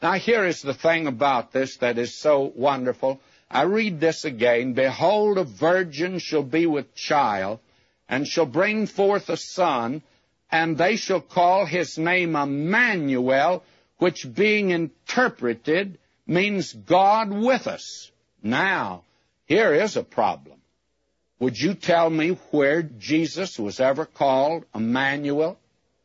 Now, here is the thing about this that is so wonderful. I read this again. Behold, a virgin shall be with child, and shall bring forth a son, and they shall call his name Emmanuel, which being interpreted means God with us. Now, here is a problem. Would you tell me where Jesus was ever called Emmanuel?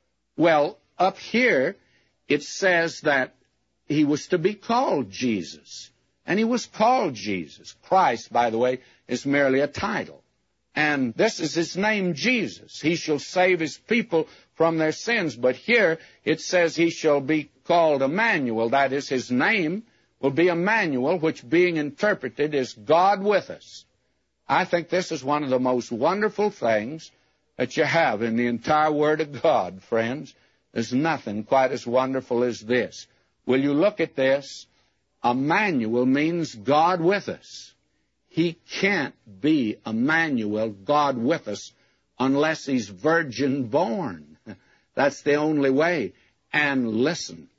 Well, up here, it says that he was to be called Jesus. And he was called Jesus. Christ, by the way, is merely a title. And this is his name, Jesus. He shall save his people from their sins. But here it says he shall be called Emmanuel. That is, his name will be Emmanuel, which being interpreted is God with us. I think this is one of the most wonderful things that you have in the entire Word of God, friends. There's nothing quite as wonderful as this. Will you look at this? Emmanuel means God with us. He can't be Emmanuel, God with us, unless he's virgin born. That's the only way. And listen,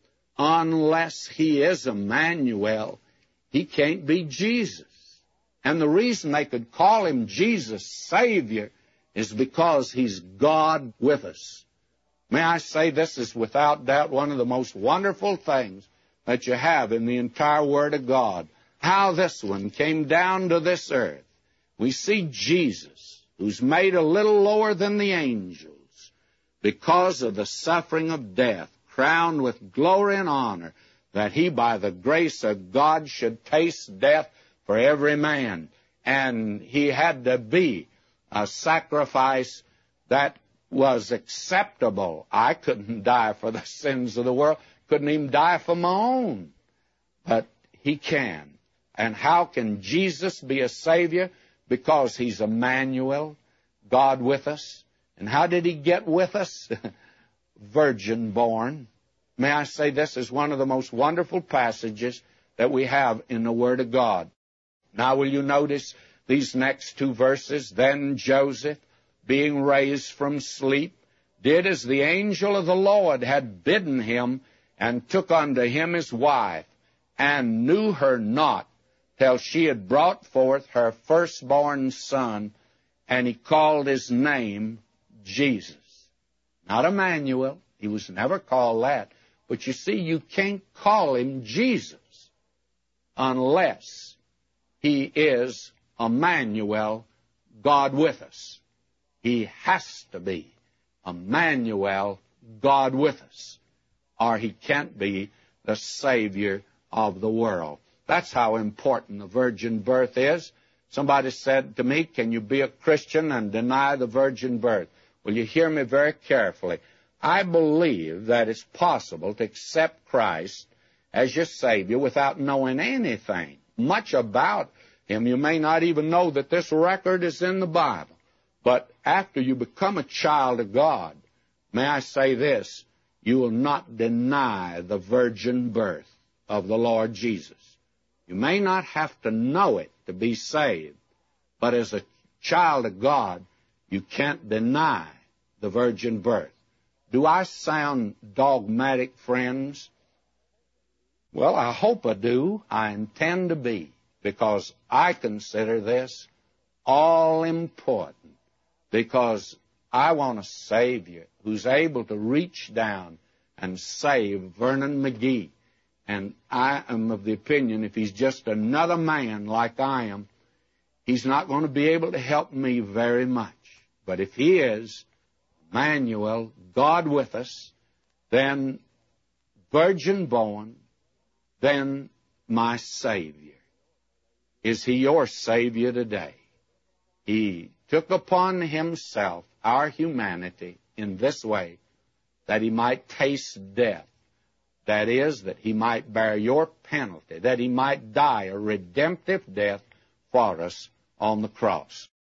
unless he is Emmanuel, he can't be Jesus. And the reason they could call him Jesus, Savior, is because he's God with us. May I say, this is without doubt one of the most wonderful things that you have in the entire Word of God. How this one came down to this earth. We see Jesus, who's made a little lower than the angels because of the suffering of death, crowned with glory and honor, that he, by the grace of God, should taste death for every man. And he had to be a sacrifice that was acceptable. I couldn't die for the sins of the world. Couldn't even die for my own. But he can. And how can Jesus be a Savior? Because he's Emmanuel, God with us. And how did he get with us? Virgin born. May I say, this is one of the most wonderful passages that we have in the Word of God. Now, will you notice these next two verses? Then Joseph, being raised from sleep, did as the angel of the Lord had bidden him, and took unto him his wife, and knew her not, till she had brought forth her firstborn son, and he called his name Jesus. Not Emmanuel. He was never called that. But you see, you can't call him Jesus unless he is Emmanuel, God with us. He has to be Emmanuel, God with us, or he can't be the Savior of the world. That's how important the virgin birth is. Somebody said to me, can you be a Christian and deny the virgin birth? Will you hear me very carefully? I believe that it's possible to accept Christ as your Savior without knowing anything much about him. You may not even know that this record is in the Bible. But after you become a child of God, may I say this, you will not deny the virgin birth of the Lord Jesus. You may not have to know it to be saved, but as a child of God, you can't deny the virgin birth. Do I sound dogmatic, friends? Well, I hope I do. I intend to be, because I consider this all important, because I want a Savior who's able to reach down and save Vernon McGee. And I am of the opinion if he's just another man like I am, he's not going to be able to help me very much. But if he is Emmanuel, God with us, then virgin born, then my Savior. Is he your Savior today? He took upon himself our humanity in this way, that he might taste death. That is, that he might bear your penalty, that he might die a redemptive death for us on the cross.